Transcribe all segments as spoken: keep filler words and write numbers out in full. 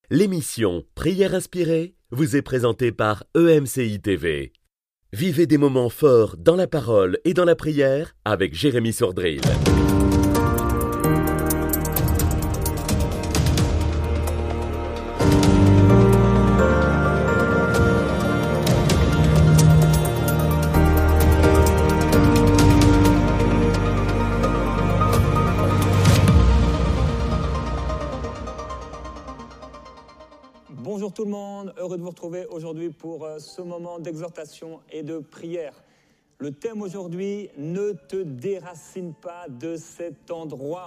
L'émission Prière inspirée vous est présentée par E M C I T V. Vivez des moments forts dans la parole et dans la prière avec Jérémy Sordrill. Bonjour tout le monde, heureux de vous retrouver aujourd'hui pour ce moment d'exhortation et de prière. Le thème aujourd'hui, ne te déracine pas de cet endroit.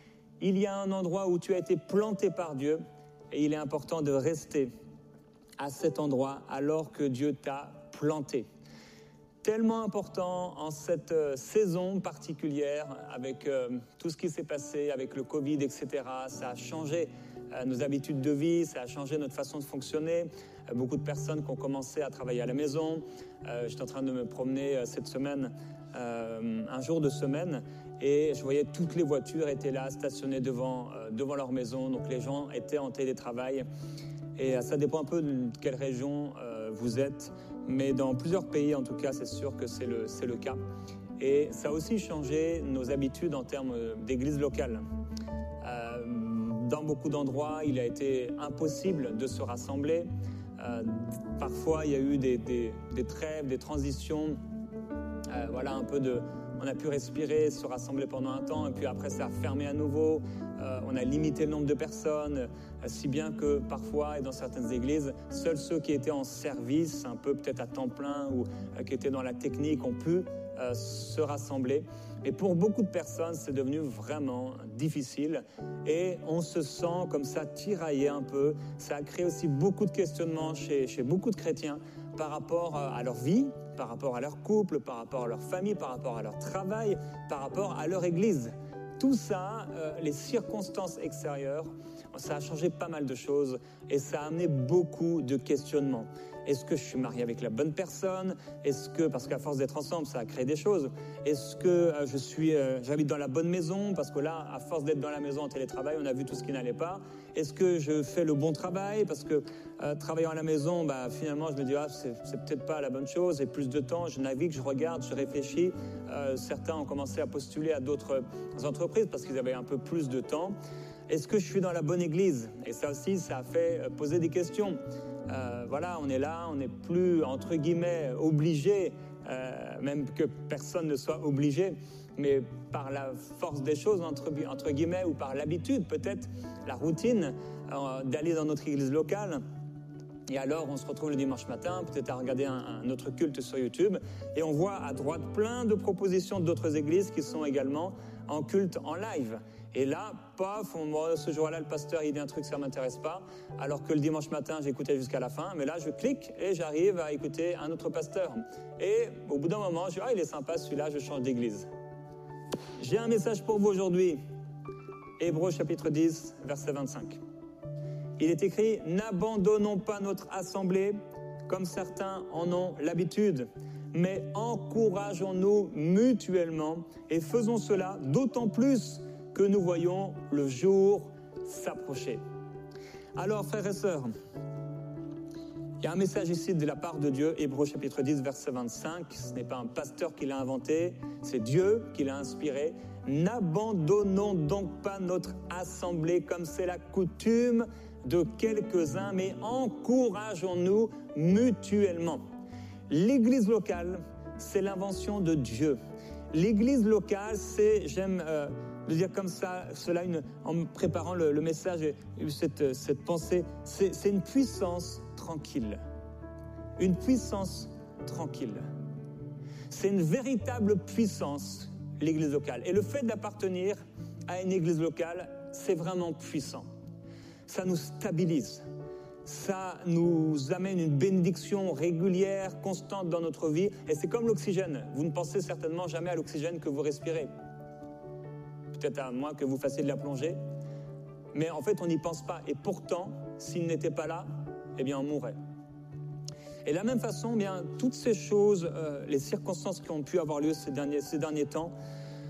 Il y a un endroit où tu as été planté par Dieu et il est important de rester à cet endroit alors que Dieu t'a planté. Tellement important en cette saison particulière avec euh, tout ce qui s'est passé, avec le Covid, et cetera. Ça a changé euh, nos habitudes de vie, ça a changé notre façon de fonctionner. Euh, beaucoup de personnes qui ont commencé à travailler à la maison. Euh, j'étais en train de me promener euh, cette semaine, euh, un jour de semaine, et je voyais toutes les voitures étaient là, stationnées devant, euh, devant leur maison. Donc les gens étaient en télétravail. Et euh, ça dépend un peu de quelle région euh, vous êtes. Mais dans plusieurs pays, en tout cas, c'est sûr que c'est le, c'est le cas. Et ça a aussi changé nos habitudes en termes d'église locale. Euh, dans beaucoup d'endroits, il a été impossible de se rassembler. Euh, parfois, il y a eu des, des, des trêves, des transitions. Euh, voilà, un peu de... On a pu respirer, se rassembler pendant un temps, et puis après, ça a fermé à nouveau. Euh, on a limité le nombre de personnes, euh, si bien que parfois, et dans certaines églises, seuls ceux qui étaient en service, un peu peut-être à temps plein, ou euh, qui étaient dans la technique, ont pu euh, se rassembler. Et pour beaucoup de personnes, c'est devenu vraiment difficile. Et on se sent comme ça tiraillé un peu. Ça a créé aussi beaucoup de questionnements chez, chez beaucoup de chrétiens par rapport à leur vie, par rapport à leur couple, par rapport à leur famille, par rapport à leur travail, par rapport à leur église. Tout ça, euh, les circonstances extérieures, ça a changé pas mal de choses et ça a amené beaucoup de questionnements. Est-ce que je suis marié avec la bonne personne ? Est-ce que, parce qu'à force d'être ensemble, ça a créé des choses. Est-ce que euh, je suis, euh, j'habite dans la bonne maison ? Parce que là, à force d'être dans la maison en télétravail, on a vu tout ce qui n'allait pas. Est-ce que je fais le bon travail ? Parce que euh, travaillant à la maison, bah, finalement, je me dis, ah, c'est, c'est peut-être pas la bonne chose. J'ai plus de temps, je navigue, je regarde, je réfléchis. Euh, certains ont commencé à postuler à d'autres entreprises parce qu'ils avaient un peu plus de temps. Est-ce que je suis dans la bonne église ? Et ça aussi, ça a fait poser des questions. Euh, voilà, on est là, on n'est plus, entre guillemets, obligé, euh, même que personne ne soit obligé, mais par la force des choses, entre, entre guillemets, ou par l'habitude, peut-être, la routine, euh, d'aller dans notre église locale. Et alors, on se retrouve le dimanche matin, peut-être à regarder un, un autre culte sur YouTube, et on voit à droite plein de propositions d'autres églises qui sont également en culte en live. Et là, paf, on, ce jour-là, le pasteur, il dit un truc, ça ne m'intéresse pas, alors que le dimanche matin, j'écoutais jusqu'à la fin, mais là, je clique et j'arrive à écouter un autre pasteur. Et au bout d'un moment, je dis, ah, il est sympa, celui-là, je change d'église. J'ai un message pour vous aujourd'hui. Hébreux chapitre dix, verset vingt-cinq. Il est écrit « N'abandonnons pas notre assemblée comme certains en ont l'habitude, mais encourageons-nous mutuellement et faisons cela d'autant plus que nous voyons le jour s'approcher. » Alors, frères et sœurs, il y a un message ici de la part de Dieu, Hébreux chapitre dix, verset vingt-cinq. Ce n'est pas un pasteur qui l'a inventé, c'est Dieu qui l'a inspiré. « N'abandonnons donc pas notre assemblée comme c'est la coutume de quelques-uns, mais encourageons-nous mutuellement. » L'église locale, c'est l'invention de Dieu. L'église locale, c'est, j'aime euh, le dire comme ça, cela une, en préparant le, le message, cette, cette pensée, c'est, c'est une puissance tranquille. Une puissance tranquille. C'est une véritable puissance, l'église locale. Et le fait d'appartenir à une église locale, c'est vraiment puissant. Ça nous stabilise, ça nous amène une bénédiction régulière, constante dans notre vie. Et c'est comme l'oxygène. Vous ne pensez certainement jamais à l'oxygène que vous respirez. Peut-être à moins que vous fassiez de la plongée. Mais en fait, on n'y pense pas. Et pourtant, s'il n'était pas là, eh bien, on mourrait. Et de la même façon, eh bien, toutes ces choses, euh, les circonstances qui ont pu avoir lieu ces derniers, ces derniers temps,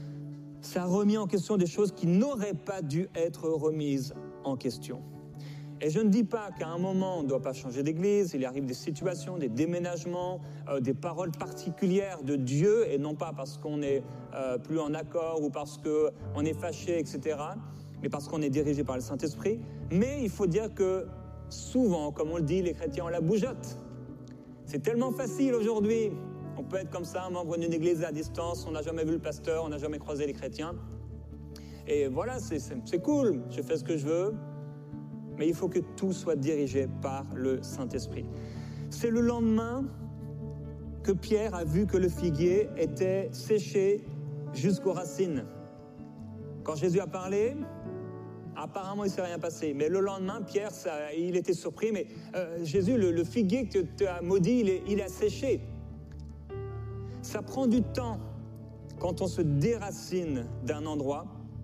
ça a remis en question des choses qui n'auraient pas dû être remises en question. Et je ne dis pas qu'à un moment, on ne doit pas changer d'église, il arrive des situations, des déménagements, euh, des paroles particulières de Dieu, et non pas parce qu'on n'est euh, plus en accord ou parce qu'on est fâché, et cetera, mais parce qu'on est dirigé par le Saint-Esprit. Mais il faut dire que souvent, comme on le dit, les chrétiens ont la bougeotte. C'est tellement facile aujourd'hui. On peut être comme ça, membre d'une église à distance, on n'a jamais vu le pasteur, on n'a jamais croisé les chrétiens. Et voilà, c'est, c'est, c'est cool, je fais ce que je veux. Mais il faut que tout soit dirigé par le Saint-Esprit. C'est le lendemain que Pierre a vu que le figuier était séché jusqu'aux racines. Quand Jésus a parlé, apparemment il ne s'est rien passé. Mais le lendemain, Pierre, ça, il était surpris. Mais euh, Jésus, le, le figuier que tu as maudit, il, est, il a séché. Ça prend du temps, quand on se déracine d'un endroit,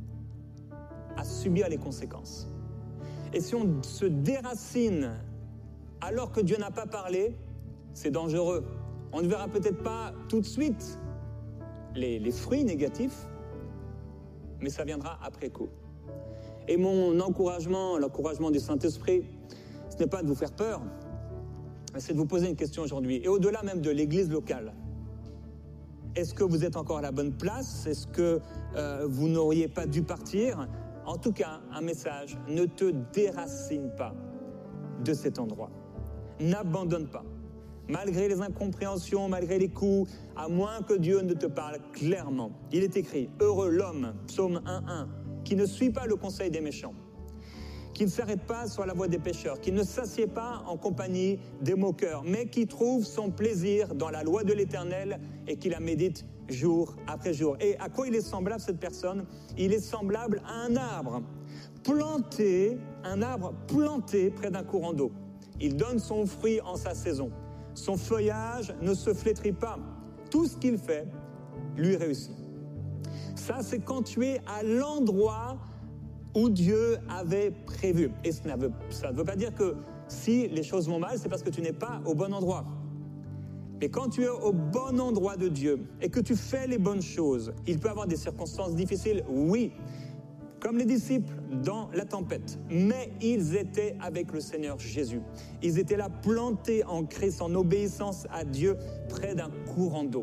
à subir les conséquences. Et si on se déracine alors que Dieu n'a pas parlé, c'est dangereux. On ne verra peut-être pas tout de suite les, les fruits négatifs, mais ça viendra après coup. Et mon encouragement, l'encouragement du Saint-Esprit, ce n'est pas de vous faire peur, mais c'est de vous poser une question aujourd'hui. Et au-delà même de l'église locale, est-ce que vous êtes encore à la bonne place? Est-ce que euh, vous n'auriez pas dû partir? En tout cas, un message, ne te déracine pas de cet endroit. N'abandonne pas. Malgré les incompréhensions, malgré les coups, à moins que Dieu ne te parle clairement. Il est écrit, heureux l'homme, psaume un un, qui ne suit pas le conseil des méchants, qui ne s'arrête pas sur la voie des pécheurs, qui ne s'assied pas en compagnie des moqueurs, mais qui trouve son plaisir dans la loi de l'Éternel et qui la médite jour après jour. Et à quoi il est semblable, cette personne? Il est semblable à un arbre planté, un arbre planté près d'un courant d'eau. Il donne son fruit en sa saison. Son feuillage ne se flétrit pas. Tout ce qu'il fait lui réussit. Ça, c'est quand tu es à l'endroit où Dieu avait prévu. Et ça ne veut, ça ne veut pas dire que si les choses vont mal, c'est parce que tu n'es pas au bon endroit. Mais quand tu es au bon endroit de Dieu et que tu fais les bonnes choses, il peut y avoir des circonstances difficiles, oui, comme les disciples dans la tempête. Mais ils étaient avec le Seigneur Jésus. Ils étaient là plantés en Christ, en obéissance à Dieu, près d'un courant d'eau.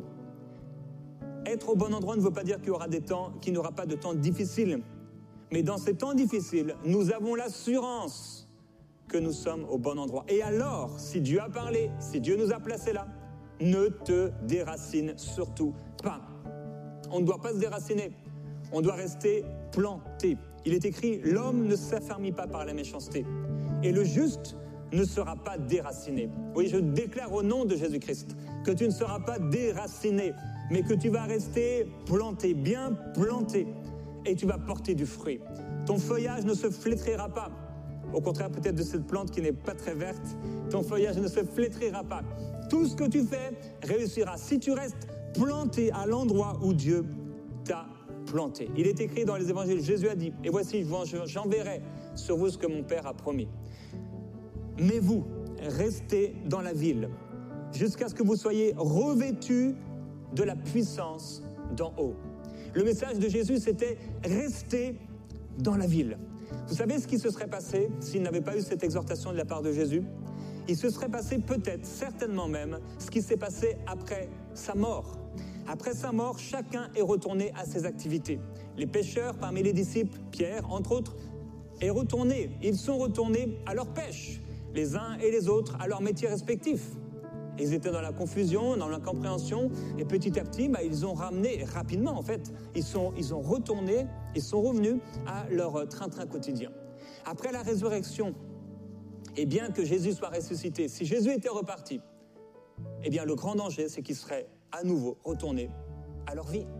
Être au bon endroit ne veut pas dire qu'il y aura des temps, qu'il n'y aura pas de temps difficiles. Mais dans ces temps difficiles, nous avons l'assurance que nous sommes au bon endroit. Et alors, si Dieu a parlé, si Dieu nous a placés là, ne te déracine surtout pas. On ne doit pas se déraciner. On doit rester planté. Il est écrit, l'homme ne s'affermit pas par la méchanceté. Et le juste ne sera pas déraciné. Oui, je déclare au nom de Jésus-Christ que tu ne seras pas déraciné, mais que tu vas rester planté, bien planté. Et tu vas porter du fruit. Ton feuillage ne se flétrira pas. Au contraire, peut-être de cette plante qui n'est pas très verte, ton feuillage ne se flétrira pas. Tout ce que tu fais réussira si tu restes planté à l'endroit où Dieu t'a planté. Il est écrit dans les évangiles, Jésus a dit, et voici, j'enverrai sur vous ce que mon Père a promis. Mais vous, restez dans la ville, jusqu'à ce que vous soyez revêtus de la puissance d'en haut. Le message de Jésus, c'était « rester dans la ville ». Vous savez ce qui se serait passé s'il n'avait pas eu cette exhortation de la part de Jésus? Il se serait passé peut-être, certainement même, ce qui s'est passé après sa mort. Après sa mort, chacun est retourné à ses activités. Les pécheurs, parmi les disciples, Pierre, entre autres, est retourné. Ils sont retournés à leur pêche, les uns et les autres à leur métier respectif. Ils étaient dans la confusion, dans l'incompréhension, et petit à petit, bah, ils ont ramené, rapidement en fait, ils sont, ils ont retourné, ils sont revenus à leur train-train quotidien. Après la résurrection, et bien que Jésus soit ressuscité, si Jésus était reparti, eh bien le grand danger, c'est qu'ils seraient à nouveau retournés à leur vie.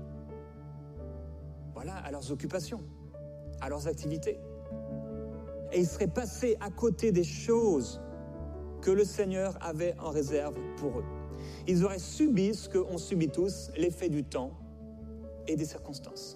Voilà, à leurs occupations, à leurs activités. Et ils seraient passés à côté des choses que le Seigneur avait en réserve pour eux. Ils auraient subi ce qu'ont subi tous, l'effet du temps et des circonstances.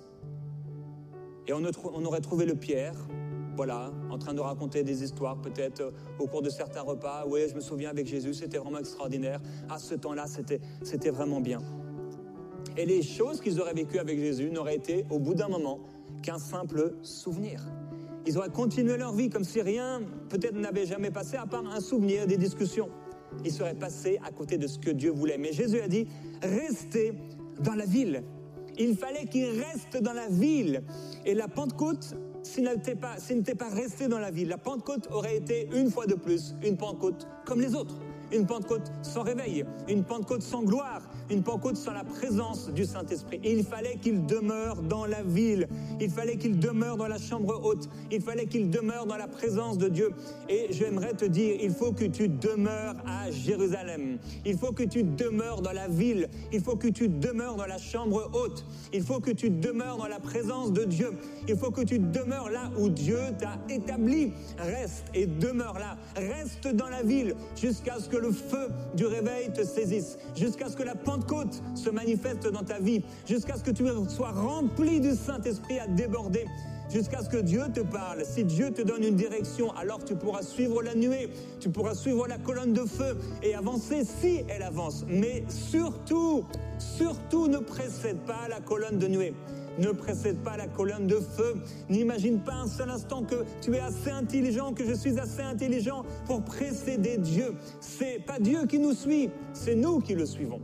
Et on, on aurait trouvé le Pierre, voilà, en train de raconter des histoires, peut-être euh, au cours de certains repas. Oui, je me souviens avec Jésus, c'était vraiment extraordinaire. À ce temps-là, c'était, c'était vraiment bien. Et les choses qu'ils auraient vécues avec Jésus n'auraient été, au bout d'un moment, qu'un simple souvenir. Ils auraient continué leur vie comme si rien, peut-être, n'avait jamais passé, à part un souvenir, des discussions. Ils seraient passés à côté de ce que Dieu voulait. Mais Jésus a dit, restez dans la ville. Il fallait qu'ils restent dans la ville. Et la Pentecôte, s'ils n'étaient pas, s'ils n'étaient pas restés dans la ville, la Pentecôte aurait été une fois de plus une Pentecôte comme les autres. Une Pentecôte sans réveil, une Pentecôte sans gloire, une Pentecôte sans la présence du Saint-Esprit. Et il fallait qu'il demeure dans la ville, il fallait qu'il demeure dans la chambre haute, il fallait qu'il demeure dans la présence de Dieu. Et j'aimerais te dire, il faut que tu demeures à Jérusalem, il faut que tu demeures dans la ville, il faut que tu demeures dans la chambre haute, il faut que tu demeures dans la présence de Dieu, il faut que tu demeures là où Dieu t'a établi. Reste et demeure là, reste dans la ville jusqu'à ce que le feu du réveil te saisisse, jusqu'à ce que la Pentecôte se manifeste dans ta vie, jusqu'à ce que tu sois rempli du Saint-Esprit à déborder, jusqu'à ce que Dieu te parle. Si Dieu te donne une direction, alors tu pourras suivre la nuée, tu pourras suivre la colonne de feu et avancer si elle avance. Mais surtout, surtout ne précède pas la colonne de nuée. Ne précède pas la colonne de feu. N'imagine pas un seul instant que tu es assez intelligent, que je suis assez intelligent pour précéder Dieu. C'est pas Dieu qui nous suit, c'est nous qui le suivons.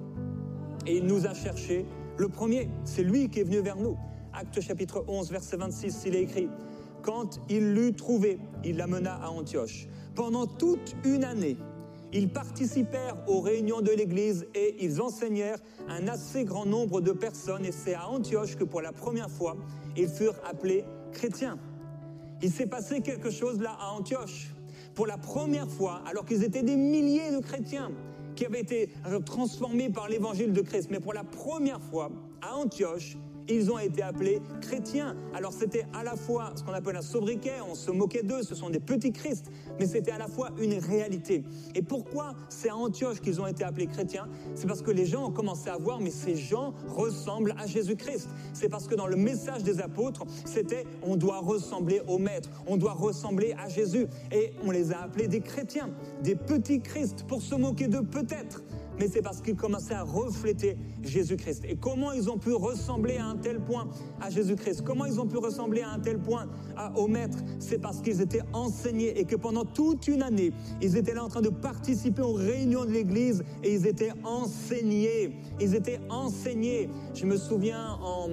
Et il nous a cherché le premier. C'est lui qui est venu vers nous. Actes chapitre onze, verset vingt-six, il est écrit « Quand il l'eut trouvé, il l'amena à Antioche. Pendant toute une année, ils participèrent aux réunions de l'Église et ils enseignèrent un assez grand nombre de personnes. Et c'est à Antioche que pour la première fois, ils furent appelés chrétiens. » Il s'est passé quelque chose là à Antioche. Pour la première fois, alors qu'ils étaient des milliers de chrétiens qui avaient été transformés par l'évangile de Christ, mais pour la première fois, à Antioche, ils ont été appelés chrétiens. Alors c'était à la fois ce qu'on appelle un sobriquet, on se moquait d'eux, ce sont des petits Christ, mais c'était à la fois une réalité. Et pourquoi c'est à Antioche qu'ils ont été appelés chrétiens? C'est parce que les gens ont commencé à voir, mais ces gens ressemblent à Jésus-Christ. C'est parce que dans le message des apôtres, c'était on doit ressembler au Maître, on doit ressembler à Jésus. Et on les a appelés des chrétiens, des petits Christ, pour se moquer d'eux peut-être. Mais c'est parce qu'ils commençaient à refléter Jésus-Christ. Et comment ils ont pu ressembler à un tel point à Jésus-Christ? Comment ils ont pu ressembler à un tel point à, au Maître? C'est parce qu'ils étaient enseignés et que pendant toute une année, ils étaient là en train de participer aux réunions de l'Église et ils étaient enseignés. Ils étaient enseignés. Je me souviens en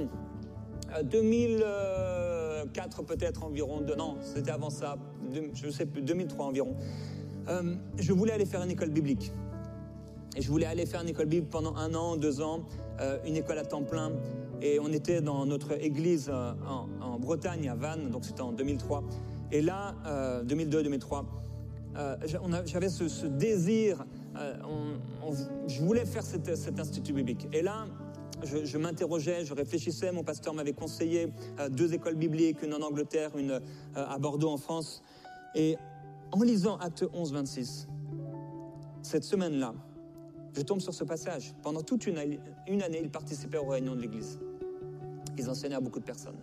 deux mille quatre peut-être environ, de, non, c'était avant ça, je ne sais plus, deux mille trois environ. Euh, je voulais aller faire une école biblique. Et je voulais aller faire une école biblique pendant un an, deux ans, euh, une école à temps plein. Et on était dans notre église euh, en, en Bretagne, à Vannes, donc c'était en deux mille trois. Et là, euh, deux mille deux deux mille trois, euh, j'avais ce, ce désir, euh, on, on, je voulais faire cet, cet institut biblique. Et là, je, je m'interrogeais, je réfléchissais, mon pasteur m'avait conseillé euh, deux écoles bibliques, une en Angleterre, une euh, à Bordeaux en France. Et en lisant Actes onze, vingt-six, cette semaine-là, je tombe sur ce passage. Pendant toute une, une année, ils participaient aux réunions de l'Église. Ils enseignaient à beaucoup de personnes.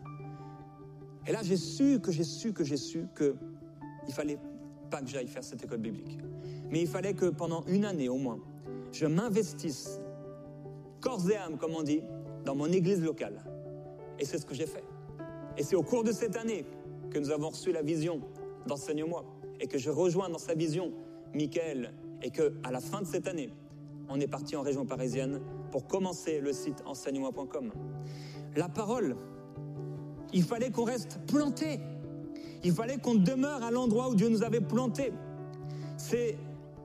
Et là, j'ai su que j'ai su que j'ai su qu'il ne fallait pas que j'aille faire cette école biblique. Mais il fallait que pendant une année au moins, je m'investisse, corps et âme, comme on dit, dans mon église locale. Et c'est ce que j'ai fait. Et c'est au cours de cette année que nous avons reçu la vision d'Enseigne-moi. Et que je rejoins dans sa vision Michael. Et qu'à la fin de cette année, on est parti en région parisienne pour commencer le site enseigne moi point com. La parole, il fallait qu'on reste planté. Il fallait qu'on demeure à l'endroit où Dieu nous avait plantés. C'est,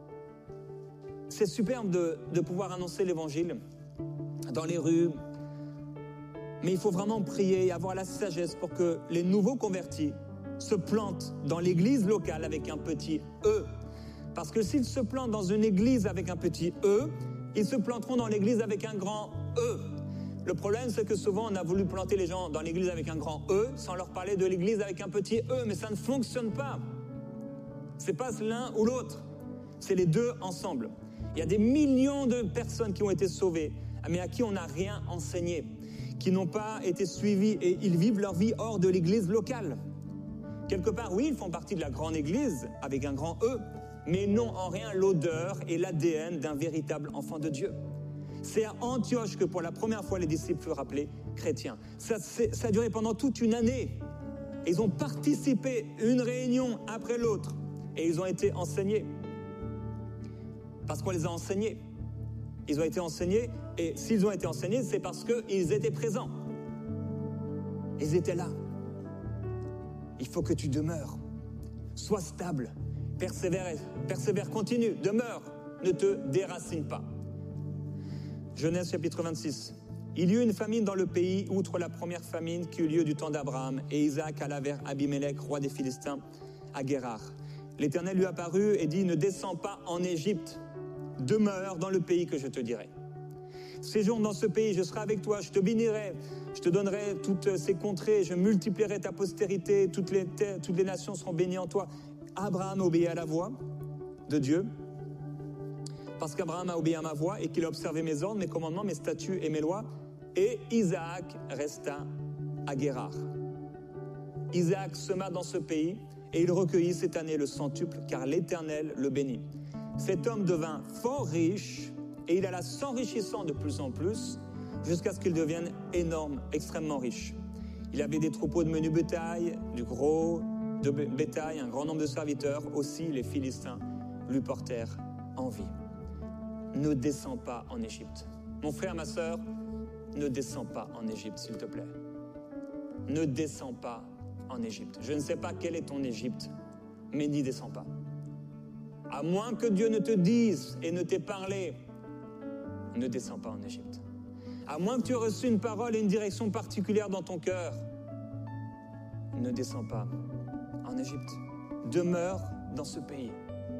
c'est superbe de, de pouvoir annoncer l'évangile dans les rues. Mais il faut vraiment prier et avoir la sagesse pour que les nouveaux convertis se plantent dans l'église locale avec un petit « E ». Parce que s'ils se plantent dans une église avec un petit « E », ils se planteront dans l'église avec un grand « E ». Le problème, c'est que souvent, on a voulu planter les gens dans l'église avec un grand « E » sans leur parler de l'église avec un petit « E ». Mais ça ne fonctionne pas. C'est pas l'un ou l'autre. C'est les deux ensemble. Il y a des millions de personnes qui ont été sauvées, mais à qui on n'a rien enseigné, qui n'ont pas été suivis et ils vivent leur vie hors de l'église locale. Quelque part, oui, ils font partie de la grande église avec un grand « E », mais n'ont en rien l'odeur et l'A D N d'un véritable enfant de Dieu. C'est à Antioche que pour la première fois les disciples furent appelés chrétiens. Ça, ça a duré pendant toute une année. Ils ont participé une réunion après l'autre et ils ont été enseignés. Parce qu'on les a enseignés. Ils ont été enseignés et s'ils ont été enseignés, c'est parce qu'ils étaient présents. Ils étaient là. Il faut que tu demeures. Sois stable. Persévère, persévère, continue, demeure. Ne te déracine pas. Genèse chapitre vingt-six. Il y eut une famine dans le pays, outre la première famine qui eut lieu du temps d'Abraham, et Isaac alla vers Abimelech, roi des Philistins, à Guérar. L'Éternel lui apparut et dit, ne descends pas en Égypte, demeure dans le pays que je te dirai. Séjourne dans ce pays, je serai avec toi, je te bénirai, je te donnerai toutes ces contrées, je multiplierai ta postérité, toutes les, terres, toutes les nations seront bénies en toi. Abraham obéit à la voix de Dieu, parce qu'Abraham a obéi à ma voix et qu'il a observé mes ordres, mes commandements, mes statuts et mes lois. Et Isaac resta à Guérar. Isaac sema dans ce pays et il recueillit cette année le centuple, car l'Éternel le bénit. Cet homme devint fort riche et il alla s'enrichissant de plus en plus jusqu'à ce qu'il devienne énorme, extrêmement riche. Il avait des troupeaux de menu bétail, du gros de bétail, un grand nombre de serviteurs. Aussi les Philistins lui portèrent envie. Ne descends pas en Égypte. Mon frère, ma sœur, ne descends pas en Égypte, s'il te plaît. Ne descends pas en Égypte. Je ne sais pas quelle est ton Égypte, mais n'y descends pas. À moins que Dieu ne te dise et ne t'ait parlé, ne descends pas en Égypte. À moins que tu aies reçu une parole et une direction particulière dans ton cœur, ne descends pas en Égypte. Demeure dans ce pays.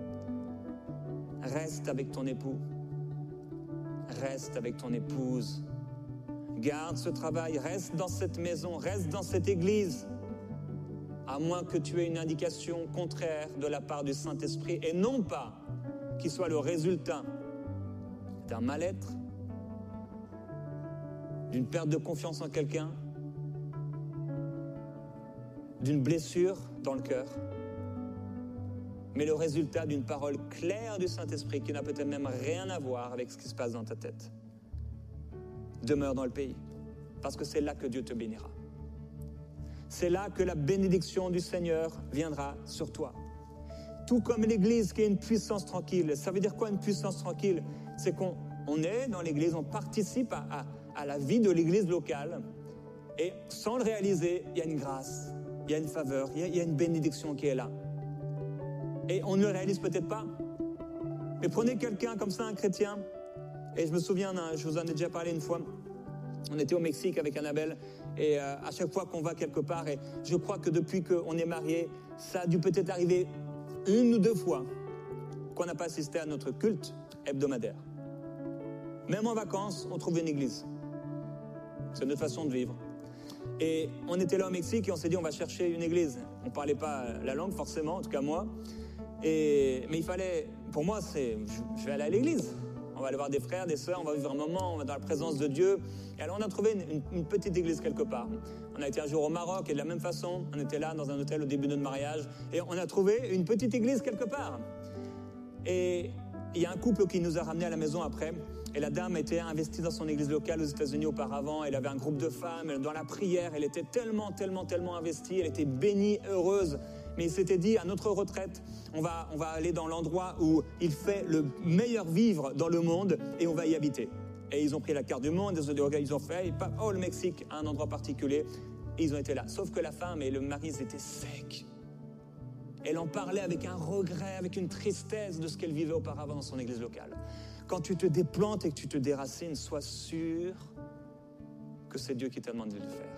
Reste avec ton époux. Reste avec ton épouse. Garde ce travail, reste dans cette maison, reste dans cette église. À moins que tu aies une indication contraire de la part du Saint-Esprit et non pas qu'il soit le résultat d'un mal-être, d'une perte de confiance en quelqu'un, d'une blessure dans le cœur, mais le résultat d'une parole claire du Saint-Esprit qui n'a peut-être même rien à voir avec ce qui se passe dans ta tête. Demeure dans le pays, parce que c'est là que Dieu te bénira. C'est là que la bénédiction du Seigneur viendra sur toi. Tout comme l'Église qui est une puissance tranquille. Ça veut dire quoi une puissance tranquille? C'est qu'on on est dans l'Église, on participe à, à, à la vie de l'Église locale et sans le réaliser, il y a une grâce, il y a une faveur, il y a, il y a une bénédiction qui est là. Et on ne le réalise peut-être pas. Mais prenez quelqu'un comme ça, un chrétien. Et je me souviens, je vous en ai déjà parlé une fois, on était au Mexique avec Annabelle, et euh, à chaque fois qu'on va quelque part, et je crois que depuis qu'on est mariés, ça a dû peut-être arriver une ou deux fois qu'on n'a pas assisté à notre culte hebdomadaire. Même en vacances, on trouve une église. C'est notre façon de vivre. Et on était là au Mexique et on s'est dit on va chercher une église. On ne parlait pas la langue forcément, en tout cas moi. Et, mais il fallait, pour moi, c'est, je, je vais aller à l'église. On va aller voir des frères, des sœurs, on va vivre un moment, on va dans la présence de Dieu. Et alors on a trouvé une, une, une petite église quelque part. On a été un jour au Maroc et de la même façon, on était là dans un hôtel au début de notre mariage. Et on a trouvé une petite église quelque part. Et il y a un couple qui nous a ramenés à la maison après. Et la dame était investie dans son église locale aux États-Unis auparavant. Elle avait un groupe de femmes. Dans la prière, elle était tellement, tellement, tellement investie. Elle était bénie, heureuse. Mais il s'était dit, à notre retraite, on va, on va aller dans l'endroit où il fait le meilleur vivre dans le monde et on va y habiter. Et ils ont pris la carte du monde, ils ont fait, et oh, le Mexique, un endroit particulier. Et ils ont été là. Sauf que la femme et le mari, ils étaient secs. Elle en parlait avec un regret, avec une tristesse de ce qu'elle vivait auparavant dans son église locale. Quand tu te déplantes et que tu te déracines, sois sûr que c'est Dieu qui t'a demandé de le faire.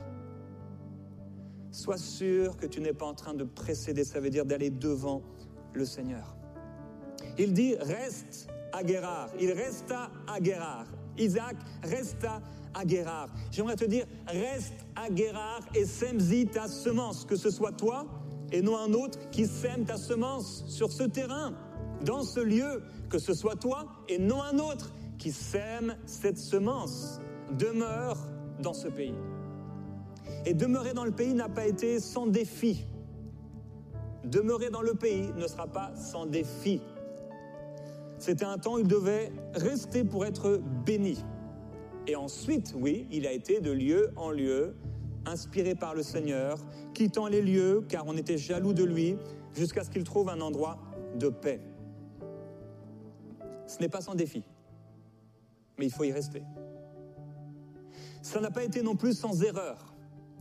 Sois sûr que tu n'es pas en train de précéder, ça veut dire d'aller devant le Seigneur. Il dit, reste à Guérar. Il resta à Guérar. Isaac resta à Guérar. J'aimerais te dire, reste à Guérar et sème-y ta semence, que ce soit toi et non un autre qui sème ta semence sur ce terrain, dans ce lieu, que ce soit toi et non un autre qui sème cette semence. Demeure dans ce pays. Et demeurer dans le pays n'a pas été sans défi. Demeurer dans le pays ne sera pas sans défi. C'était un temps où il devait rester pour être béni. Et ensuite, oui, il a été de lieu en lieu inspiré par le Seigneur, quittant les lieux, car on était jaloux de lui, jusqu'à ce qu'il trouve un endroit de paix. Ce n'est pas sans défi, mais il faut y rester. Ça n'a pas été non plus sans erreur.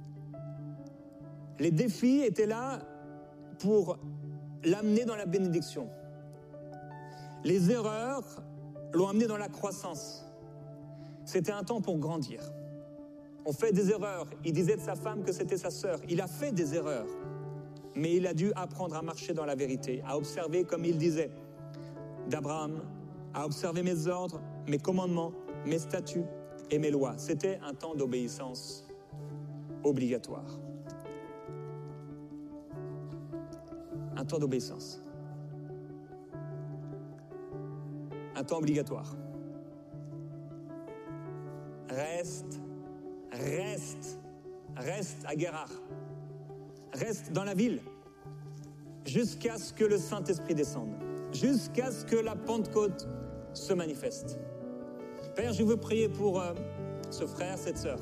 Les défis étaient là pour l'amener dans la bénédiction. Les erreurs l'ont amené dans la croissance. C'était un temps pour grandir. On fait des erreurs. Il disait de sa femme que c'était sa sœur. Il a fait des erreurs. Mais il a dû apprendre à marcher dans la vérité, à observer, comme il disait, d'Abraham, à observer mes ordres, mes commandements, mes statuts et mes lois. C'était un temps d'obéissance obligatoire. Un temps d'obéissance. Un temps obligatoire. Reste, reste, reste à Guérard. Reste dans la ville jusqu'à ce que le Saint-Esprit descende, jusqu'à ce que la Pentecôte se manifeste. Père, je veux prier pour euh, ce frère, cette sœur.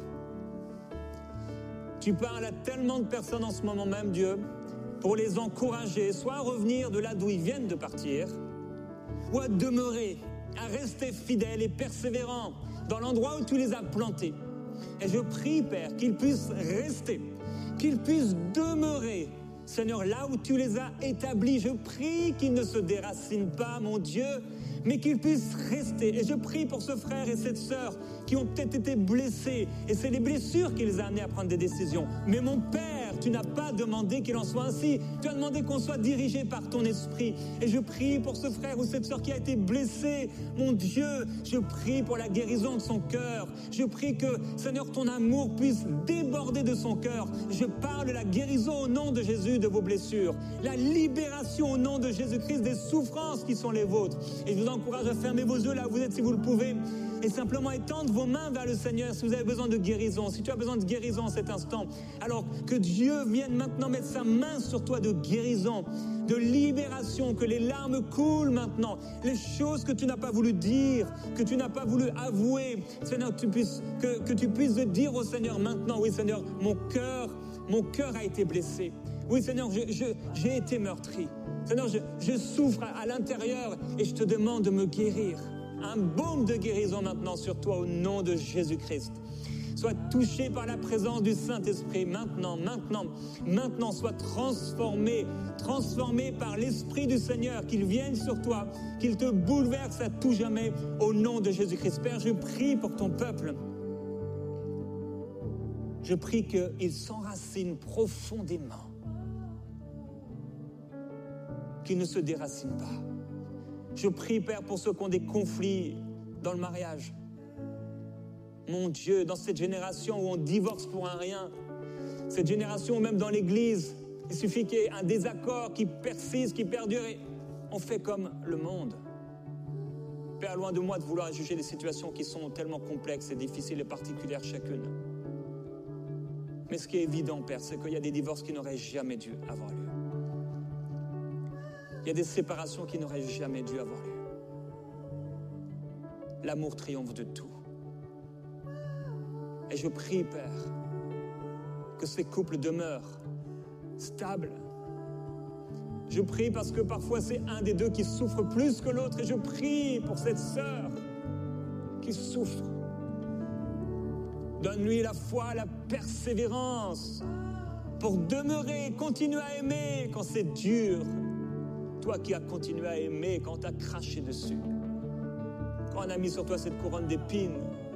Tu parles à tellement de personnes en ce moment même, Dieu, pour les encourager, soit à revenir de là d'où ils viennent de partir, ou à demeurer, à rester fidèles et persévérants dans l'endroit où tu les as plantés. Et je prie, Père, qu'ils puissent rester, qu'ils puissent demeurer, Seigneur, là où tu les as établis. Je prie qu'ils ne se déracinent pas, mon Dieu, mais qu'ils puissent rester. Et je prie pour ce frère et cette sœur qui ont peut-être été blessés. Et c'est les blessures qui les a amenés à prendre des décisions. Mais mon Père, tu n'as pas demandé qu'il en soit ainsi. Tu as demandé qu'on soit dirigé par ton esprit. Et je prie pour ce frère ou cette sœur qui a été blessé. Mon Dieu, je prie pour la guérison de son cœur. Je prie que, Seigneur, ton amour puisse déborder de son cœur. Je parle de la guérison au nom de Jésus de vos blessures. La libération au nom de Jésus-Christ des souffrances qui sont les vôtres. Et je vous encourage à fermer vos yeux là où vous êtes si vous le pouvez. Et simplement étendre vos mains vers le Seigneur si vous avez besoin de guérison, si tu as besoin de guérison en cet instant. Alors que Dieu vienne maintenant mettre sa main sur toi de guérison, de libération, que les larmes coulent maintenant. Les choses que tu n'as pas voulu dire, que tu n'as pas voulu avouer, Seigneur, que tu puisses, que, que tu puisses dire au Seigneur maintenant, oui Seigneur, mon cœur, mon cœur a été blessé. Oui Seigneur, je, je, j'ai été meurtri. Seigneur, je, je souffre à, à l'intérieur et je te demande de me guérir. Un baume de guérison maintenant sur toi au nom de Jésus-Christ. Sois touché par la présence du Saint-Esprit maintenant, maintenant, maintenant. Sois transformé, transformé par l'Esprit du Seigneur, qu'il vienne sur toi, qu'il te bouleverse à tout jamais au nom de Jésus-Christ. Père, je prie pour ton peuple. Je prie qu'il s'enracine profondément, qu'il ne se déracine pas. Je prie, Père, pour ceux qui ont des conflits dans le mariage. Mon Dieu, dans cette génération où on divorce pour un rien, cette génération où même dans l'Église, il suffit qu'il y ait un désaccord qui persiste, qui perdure, et on fait comme le monde. Père, loin de moi de vouloir juger des situations qui sont tellement complexes et difficiles et particulières chacune. Mais ce qui est évident, Père, c'est qu'il y a des divorces qui n'auraient jamais dû avoir lieu. Il y a des séparations qui n'auraient jamais dû avoir lieu. L'amour triomphe de tout. Et je prie, Père, que ces couples demeurent stables. Je prie parce que parfois c'est un des deux qui souffre plus que l'autre. Et je prie pour cette sœur qui souffre. Donne-lui la foi, la persévérance pour demeurer, continuer à aimer quand c'est dur. Toi qui as continué à aimer quand on t'a craché dessus, quand on a mis sur toi cette couronne d'épines,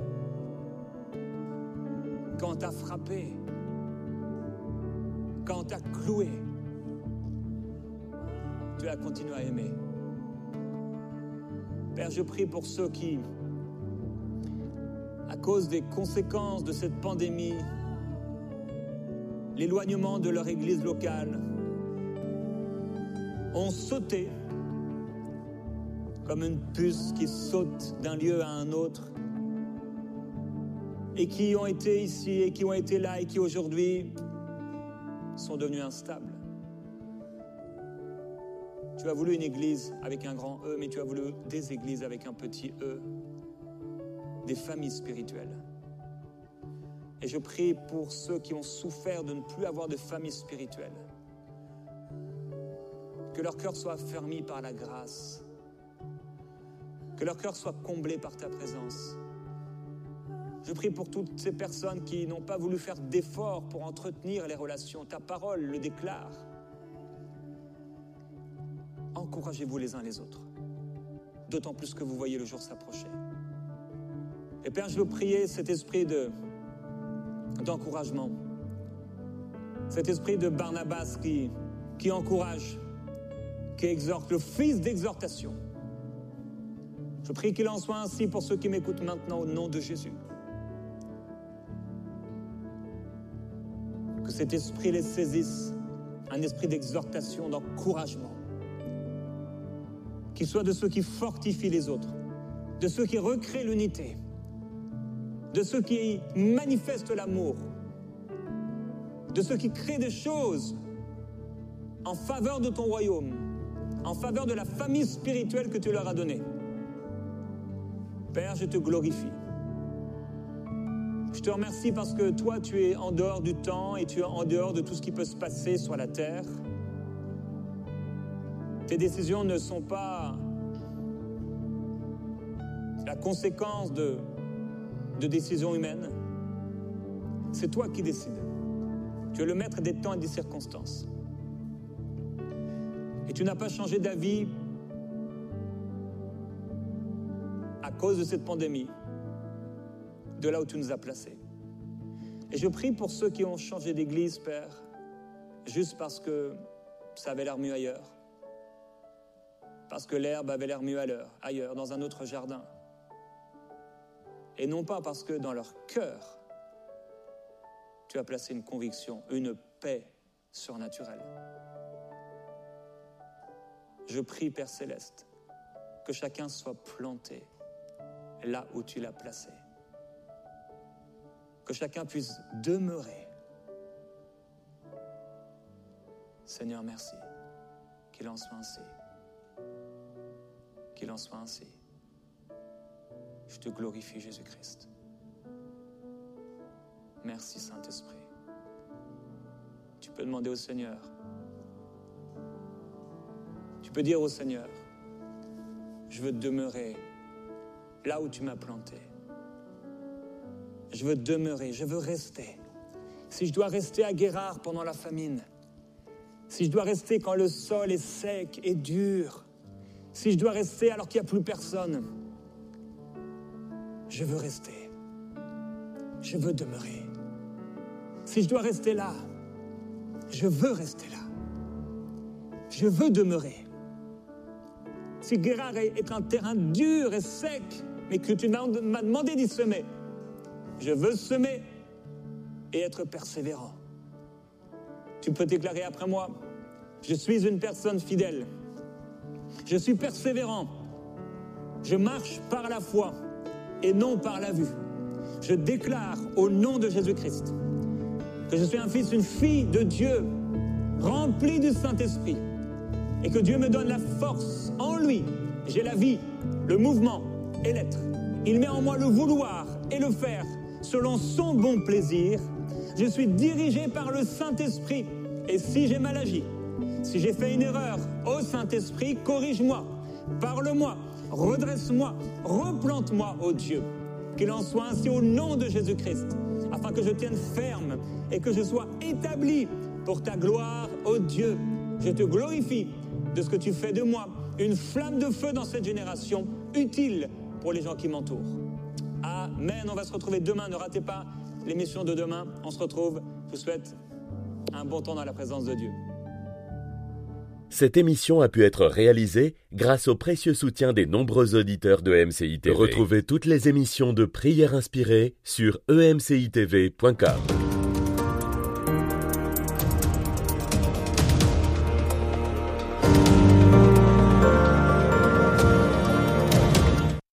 quand on t'a frappé, quand on t'a cloué, tu as continué à aimer. Père, je prie pour ceux qui, à cause des conséquences de cette pandémie, l'éloignement de leur église locale, ont sauté comme une puce qui saute d'un lieu à un autre et qui ont été ici et qui ont été là et qui aujourd'hui sont devenus instables. Tu as voulu une église avec un grand E, mais tu as voulu des églises avec un petit E, des familles spirituelles. Et je prie pour ceux qui ont souffert de ne plus avoir de famille spirituelle. Que leur cœur soit affermi par la grâce. Que leur cœur soit comblé par ta présence. Je prie pour toutes ces personnes qui n'ont pas voulu faire d'efforts pour entretenir les relations. Ta parole le déclare. Encouragez-vous les uns les autres. D'autant plus que vous voyez le jour s'approcher. Et Père, je veux prier cet esprit de, d'encouragement. Cet esprit de Barnabas qui, qui encourage, qui exhorte, le fils d'exhortation. Je prie qu'il en soit ainsi pour ceux qui m'écoutent maintenant au nom de Jésus. Que cet esprit les saisisse, un esprit d'exhortation, d'encouragement. Qu'il soit de ceux qui fortifient les autres, de ceux qui recréent l'unité, de ceux qui manifestent l'amour, de ceux qui créent des choses en faveur de ton royaume, en faveur de la famille spirituelle que tu leur as donnée. Père, je te glorifie. Je te remercie parce que toi, tu es en dehors du temps et tu es en dehors de tout ce qui peut se passer sur la terre. Tes décisions ne sont pas la conséquence de, de décisions humaines. C'est toi qui décides. Tu es le maître des temps et des circonstances. Et tu n'as pas changé d'avis à cause de cette pandémie, de là où tu nous as placés. Et je prie pour ceux qui ont changé d'église, Père, juste parce que ça avait l'air mieux ailleurs. Parce que l'herbe avait l'air mieux ailleurs, dans un autre jardin. Et non pas parce que dans leur cœur, tu as placé une conviction, une paix surnaturelle. Je prie, Père Céleste, que chacun soit planté là où tu l'as placé. Que chacun puisse demeurer. Seigneur, merci. Qu'il en soit ainsi. Qu'il en soit ainsi. Je te glorifie, Jésus-Christ. Merci, Saint-Esprit. Tu peux demander au Seigneur. Tu peux dire au Seigneur, je veux demeurer là où tu m'as planté. Je veux demeurer, je veux rester. Si je dois rester à Guérard pendant la famine, si je dois rester quand le sol est sec et dur, si je dois rester alors qu'il n'y a plus personne, je veux rester. Je veux demeurer. Si je dois rester là, je veux rester là. Je veux demeurer. Si Guérard est un terrain dur et sec, mais que tu m'as demandé d'y semer, je veux semer et être persévérant. Tu peux déclarer après moi, je suis une personne fidèle. Je suis persévérant. Je marche par la foi et non par la vue. Je déclare au nom de Jésus-Christ que je suis un fils, une fille de Dieu, rempli du Saint-Esprit, et que Dieu me donne la force en lui. J'ai la vie, le mouvement et l'être. Il met en moi le vouloir et le faire selon son bon plaisir. Je suis dirigé par le Saint-Esprit. Et si j'ai mal agi, si j'ai fait une erreur, ô Saint-Esprit, corrige-moi, parle-moi, redresse-moi, replante-moi, ô Dieu. Qu'il en soit ainsi au nom de Jésus-Christ, afin que je tienne ferme et que je sois établi pour ta gloire, ô Dieu. Je te glorifie de ce que tu fais de moi, une flamme de feu dans cette génération, utile pour les gens qui m'entourent. Amen. On va se retrouver demain. Ne ratez pas l'émission de demain. On se retrouve. Je vous souhaite un bon temps dans la présence de Dieu. Cette émission a pu être réalisée grâce au précieux soutien des nombreux auditeurs de E M C I T V. Retrouvez toutes les émissions de Prières Inspirées sur e m c i t v point com.